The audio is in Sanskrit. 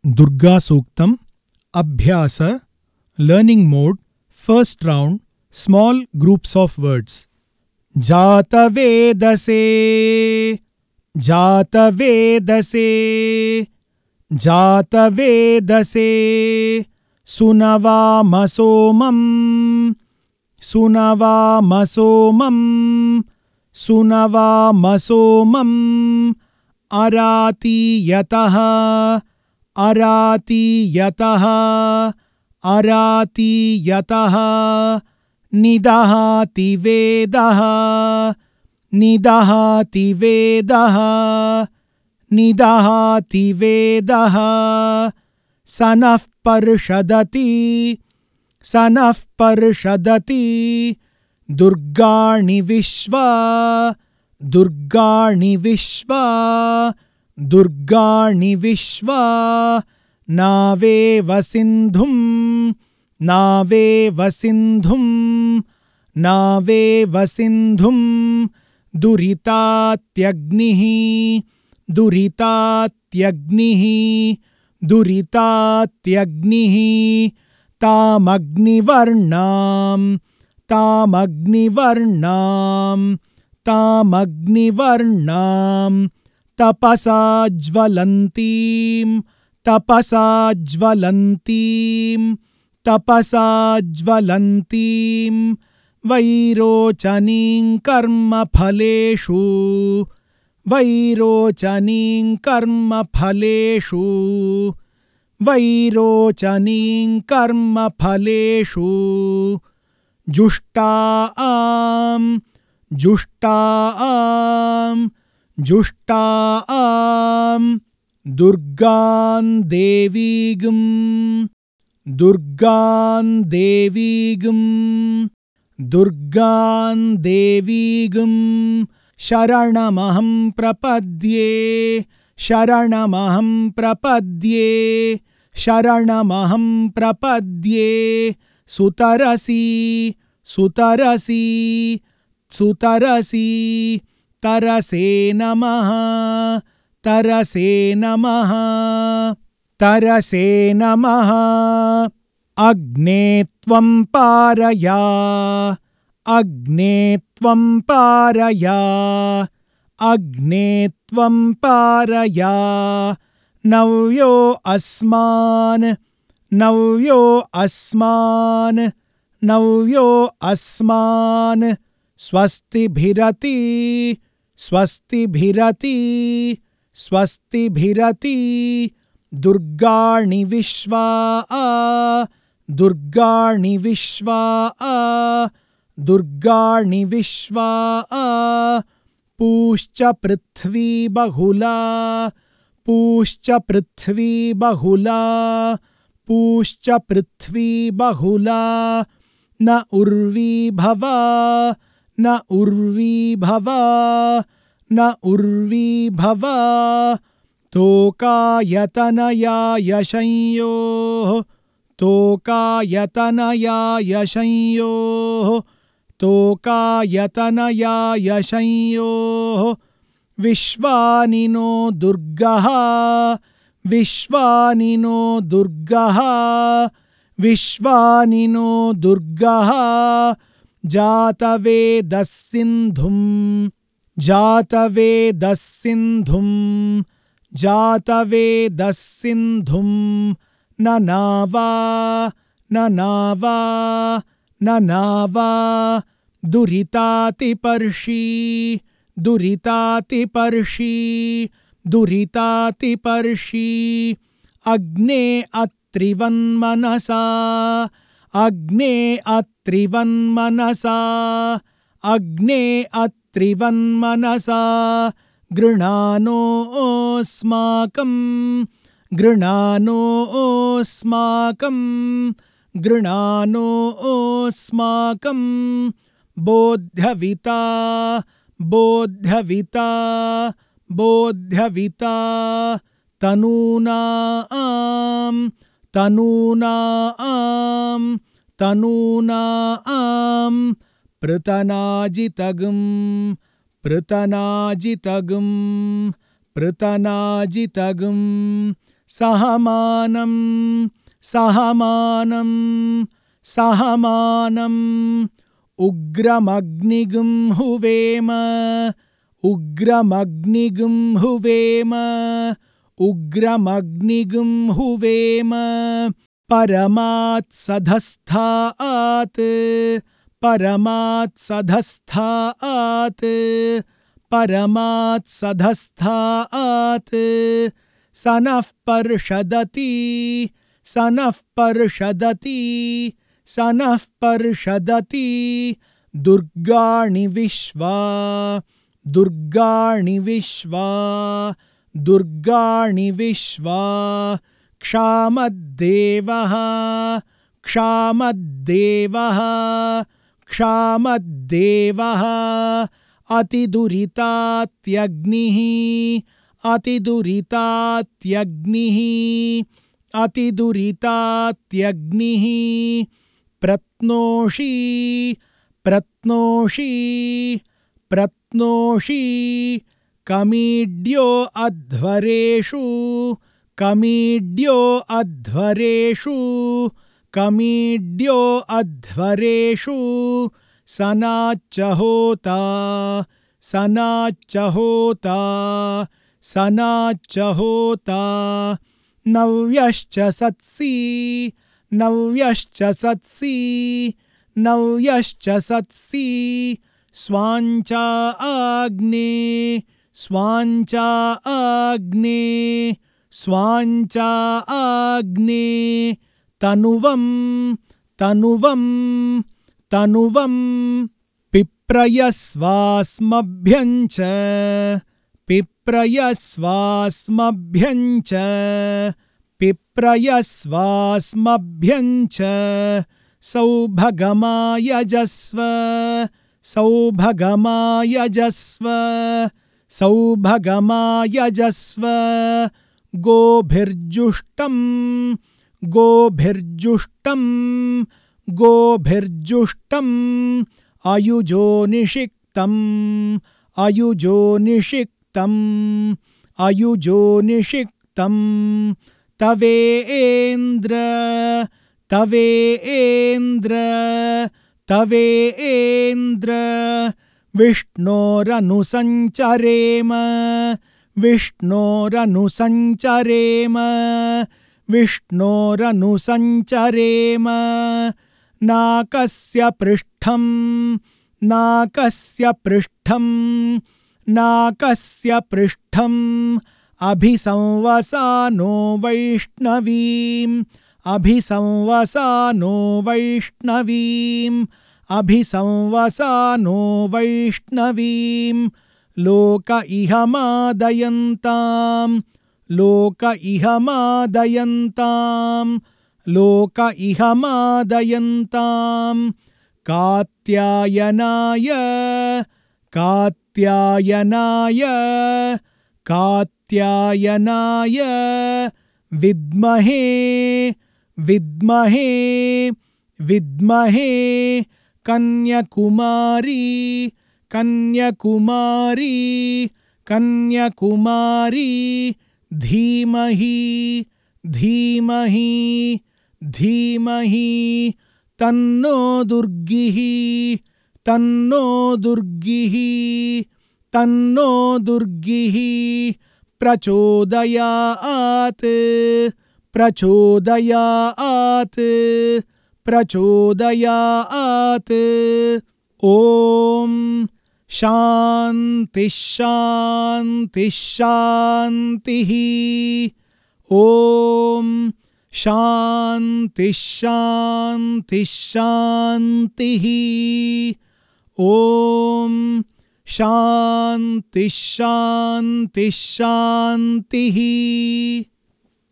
Durga Suktam, Abhyasa, Learning Mode, First Round, Small Groups of Words. Jata Vedase, Jata Vedase, Jata Vedase, Sunava Masomam, Sunava Masomam, Sunava Masomam, Arati Yataha, Arati Yataha, Arati Yataha, Nidahati Vedaha, Nidahati Vedaha, Nidahati Vedaha, Sanaf Parshadati, Sanaf Parshadati, Durgani Vishwa, Durgani Vishwa, Durgani Vishwa, Nave Vasindhum, Nave Vasindhum, Nave Vasindhum, Duritatyagnihi, Duritatyagnihi, Duritatyagnihi, Tamagnivarnam, Tamagnivarnam, Tamagnivarnam, Tapasa Jvalantim, Tapasa Jvalantim, Tapasa Jvalantim, Vairochaning Karma Phaleshu, Vairochaning Karma Phaleshu, Vairochaning Karma Phaleshu, Jushtaam, Jushtaam, Jushtaam, Durgan Devigam, Durgan Devigam, Durgan Devigam, Sharanamaham Prapadye, Sharanamaham Prapadye, Sharanamaham Prapadye, Sutarasi, Sutarasi, Sutarasi, Tarase Namaha, Tarase Namaha, Tarase Namaha, Agne Tvam Paraya, Agne Tvam Paraya, Agne Tvam Paraya, Navyo Asman, Navyo Asman, Navyo Asman, Swasti Bhirati, Swasti Bhirati, Swasti Bhirati, Durgani Vishwa, Durgani Vishwa, Durgani Vishwa, Pushcha Prithvi Bahula, Pushcha Prithvi Bahula, Pushcha Prithvi Bahula, Na Urvi Bhava, Na Urvi Bhava, Na Urvi Bhava, Toka Yatanaya Yashanyo, Toka Yatanaya Yashanyo, Toka Yatanaya Yashanyo, Vishwanino Durgaha, Vishwanino Durgaha, Vishwanino Durgaha, Jata Vedasindhum, Jata Vedasindhum, Jata Vedasindhum, Nanava, Nanava, Nanava, Duritati Parshi, Duritati Parshi, Duritati Parshi, Agne Atrivan Manasa, Agne Atrivan Manasa, Agne Atrivan Manasa, Grinano Smakam, Grinano Smakam, Grinano Smakam, Bodhyavita, Bodhyavita, Bodhyavita, Tanunaam, Tanunaam, Tanunaam, Pratanajitagam, Pratanajitagam, Pratanajitagam, सहमानं सहमानं सहमानं उग्रमग्निगुं हुवेम उग्रमग्निगुं हुवेम उग्रमग्निगुं हुवेम परमात्सधस्थात् परमात्सधस्थात् परमात्सधस्थात् सनः पर्षदति सनः पर्षदति सनः पर्षदति दुर्गाणि विश्वा दुर्गाणि विश्वा दुर्गाणि विश्वा क्षामद्देवः क्षामद्देवः क्षामद्देवः अतिदुरितात्यग्निः अतिदुरितात्यग्निः अतिदुरितात्यग्निः प्रत्नोषि प्रत्नोषि प्रत्नोषि कमीड्यो अध्वरेषु कमीड्यो अध्वरेषु कमीड्यो अध्वरेषु सनाच्च होता सनाच्च होता सनाच्च होता नव्यश्च सत्सि नव्यश्च सत्सि नव्यश्च सत्सि स्वाञ्चा आग्ने स्वाञ्चा आग्ने स्वाञ्चा आग्ने तनुवं तनुवं तनुवं पिप्रयस्वास्मभ्यं च पिप्रयस्वास्मभ्यं च पिप्रयस्वास्मभ्यं च सौभगमायजस्व सौभगमायजस्व सौभगमायजस्व गोभिर्जुष्टं गोभिर्जुष्टं गोभिर्जुष्टम् अयुजो निषिक्तम् अयुजो निषिक्तम् अयुजो निषिक्तम् तवेन्द्र तवेन्द्र तवेन्द्र विष्णोरनुसञ्चरेम विष्णोरनुसञ्चरेम विष्णोरनुसञ्चरेम नाकस्य पृष्ठं नाकस्य पृष्ठं नाकस्य पृष्ठम् अभिसंवसानो वैष्णवीम् अभिसंवसानो वैष्णवीम् अभिसंवसानो वैष्णवीम् लोक इह मादयन्ताम् लोक इह मादयन्ताम् लोक इह मादयन्ताम् कात्यायनाय कात्यायनाय कात्यायनाय विद्महे विद्महे विद्महे कन्याकुमारी कन्याकुमारी कन्याकुमारी धीमहि धीमहि धीमहि तन्नो दुर्गिः तन्नो दुर्गिः तन्नो दुर्गिः प्रचोदयात् प्रचोदयात् प्रचोदयात् ॐ शान्तिः शान्तिः शान्तिः ॐ शान्तिः शान्तिः शान्तिः ॐ शान्तिः शान्तिः शान्तिः।